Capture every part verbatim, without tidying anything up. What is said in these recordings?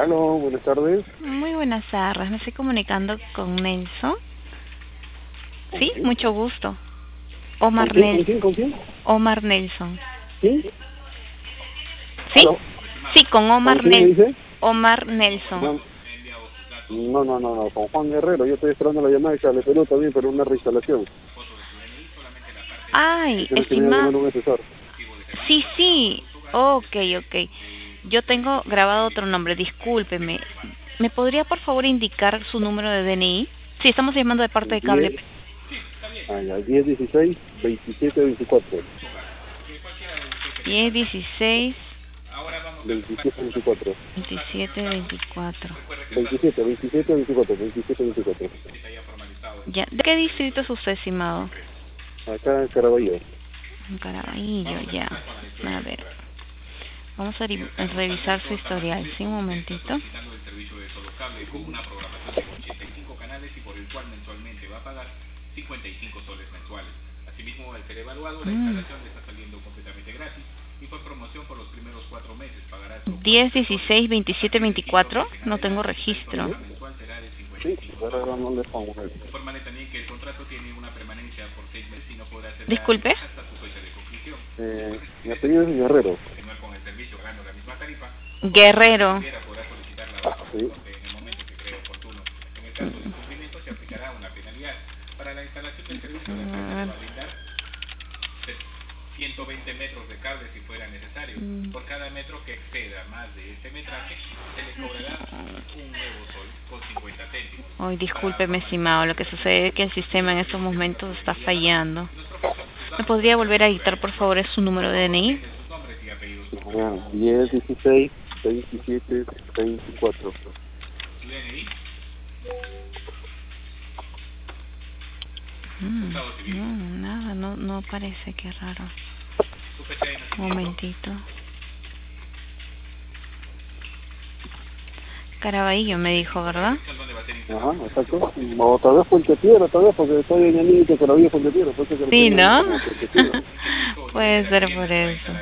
Aló, buenas tardes. Muy buenas tardes, me estoy comunicando con Nelson. ¿Con Sí, quién? mucho gusto. ¿Con Omar quién? ¿Con Nel quién? ¿Con quién? Omar Nelson. ¿Sí? ¿Sí? ¿Aló? Sí, con ¿Con Omar quién me Nel dice? Omar Nelson. No, no, no, no, no, con Juan Guerrero. Yo estoy esperando la llamada de Cable Perú también, pero una reinstalación. Ay, Tienes que venir a estimado. llamar a un asesor. Sí, sí. Ok, ok. Yo tengo grabado otro nombre, discúlpeme. ¿Me podría por favor indicar su número de D N I? Sí, estamos llamando de parte de Cable. diez, ah, ya, diez, dieciséis, veintisiete, veinticuatro. diez, dieciséis, veintisiete, veinticuatro. veintisiete, veinticuatro. veintisiete, veintisiete, veinticuatro. veintisiete, veinticuatro. Ya. ¿De qué distrito es usted, estimado? Acá en Caraballo. En Caraballo, ya. A ver. Vamos a ri- a revisar su historial. Sí, un momentito. Mm. diez, dieciséis, veintisiete, veinticuatro. No tengo registro. ¿Sí? Sí, Guerrero no le pongo eso. Disculpe. Eh, mi apellido es Guerrero. Guerrero. Sí. Mm. Ah, mm. Ay, discúlpeme, estimado. Lo que sucede es que el sistema en estos momentos está fallando. ¿Me podría volver a dictar, por favor, es su número de D N I? Ya, diez, dieciséis, veintisiete, veinticuatro. Mm, no, nada, no, no aparece, qué raro. Un momentito. Caraballo me dijo, ¿verdad? Ajá, exacto. O tal vez Puente Piedra, tal vez, porque estoy en el límite con la vía Puente Piedra, por eso que lo Sí, tengo ¿no? como Puente Piedra. Puede ser por eso.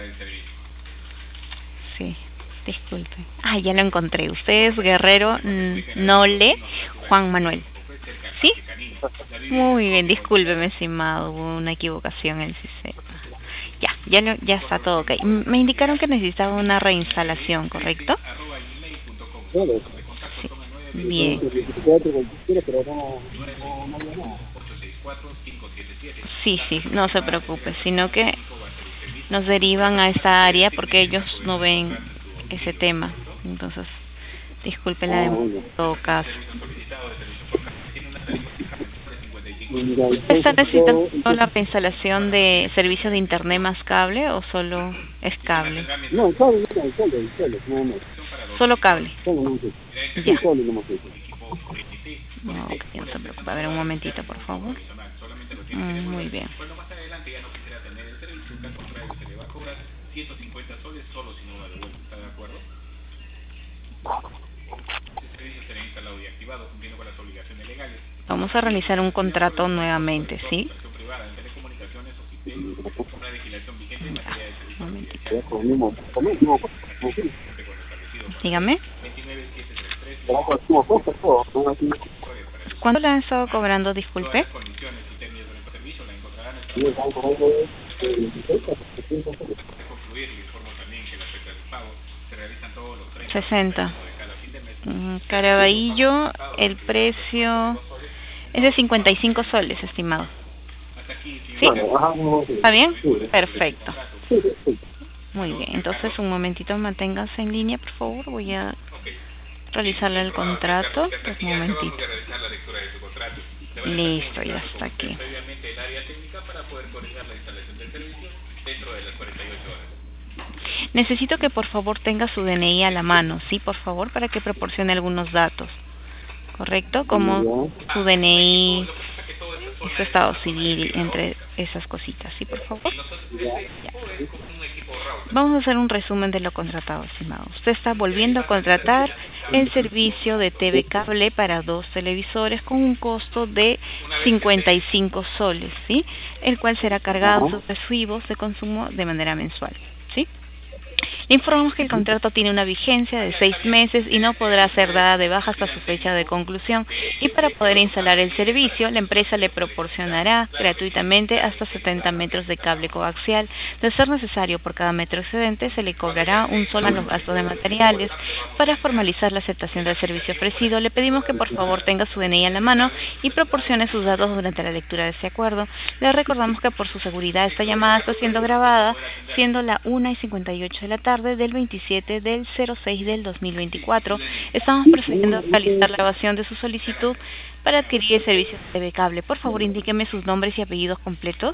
Sí, disculpe. Ah, ya lo encontré. Usted es Guerrero mm, Nole Juan Manuel. ¿Sí? Muy bien, discúlpeme, estimado. Hubo una equivocación en el sistema. Ya, ya, lo, ya está todo ok. M- Me indicaron que necesitaba una reinstalación, ¿correcto? Claro, Sí. yo tengo Bien. que veinticuatro, cualquiera, pero no, no, no había nada. Sí, sí, no se preocupe, sino que nos derivan a esta área porque ellos no ven ese tema. Entonces, disculpen la Ah, demora bueno. en todo caso. Mira, ¿Está entonces, necesitando todo, la entonces, reinstalación de servicio de internet más cable o solo es cable? no, cable, no, cable, cable, no, no, Solo cable. cable, no, sí, sí, Ya. cable, no más eso. No, ok, no se preocupe. A ver, un momentito, por favor. Mm, muy bien. Vamos a realizar un contrato nuevamente, ¿sí? Ya, un momentito. Ya, con el mismo, con el mismo, con el mismo, Dígame. trabajo al mismo costo, todo, todo aquí, ¿Cuánto le han estado cobrando, disculpe? y el banco, algo de veintiséis a setecientos soles. sesenta. Mm, Caraballo, el precio es de cincuenta y cinco soles, estimado. ¿Sí? Claro, ajá, no, sí, ¿Está bien? sí, Perfecto. sí, sí, sí. Muy bien. Entonces, un momentito, manténgase en línea, por favor. Voy a realizarle el contrato. Un momentito. Listo, ya está aquí. Necesito que por favor tenga su D N I a la mano, sí, por favor, para que proporcione algunos datos, ¿correcto? Como Ya, su D N I, su estado civil, entre esas cositas, sí, por favor. ya, Ya. Vamos a hacer un resumen de lo contratado, estimado. Usted está volviendo a contratar el servicio de T V cable para dos televisores con un costo de cincuenta y cinco soles, ¿sí? El cual será cargado en ajá, sus recibos de consumo de manera mensual, ¿sí? Le informamos que el contrato tiene una vigencia de seis meses y no podrá ser dada de baja hasta su fecha de conclusión. Y para poder instalar el servicio, la empresa le proporcionará gratuitamente hasta setenta metros de cable coaxial. De ser necesario, por cada metro excedente se le cobrará un solo en los gastos de materiales. Para formalizar la aceptación del servicio ofrecido, le pedimos que por favor tenga su D N I a la mano y proporcione sus datos durante la lectura de este acuerdo. Le recordamos que por su seguridad esta llamada está siendo grabada, siendo la una y cincuenta y ocho de la tarde del veintisiete del cero seis del dos mil veinticuatro. Estamos procediendo a realizar la grabación de su solicitud para adquirir el servicio de T V Cable. Por favor, indíqueme sus nombres y apellidos completos.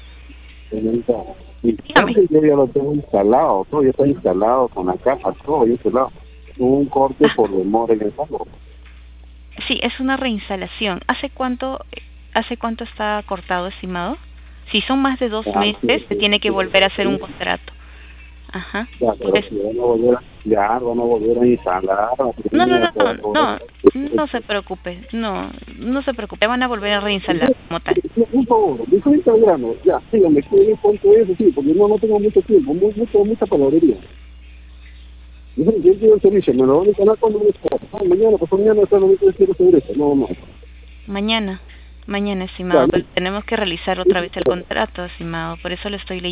Dígame. Yo ya lo tengo instalado, todo ya está instalado con la caja, todo ya instalado. Hubo un corte por demora en el pago. Sí, es una reinstalación. ¿Hace cuánto, hace cuánto está cortado, estimado? Si son más de dos Ah, meses, sí, se sí, tiene que sí, volver a sí. hacer un contrato. Ajá. Ya, pero Es- si van a volver a, ya van a volver a instalar, No, no, no, por- no, por- no, no se preocupe, no, no se preocupe, van a volver a reinstalar como tal. Un favor, dijo Instagram, ya, dígame, ¿qué cuánto es? Sí, porque no, no tengo mucho tiempo, mu- mucho, mucha palabrería. Yo, yo quiero el servicio, me lo van a instalar cuando me está. Ah, mañana, pues mañana está lo que quiero sobre eso, no, no. Mañana, mañana, estimado, Ya, pero tenemos que realizar otra vez el contrato, estimado, por eso lo estoy leyendo.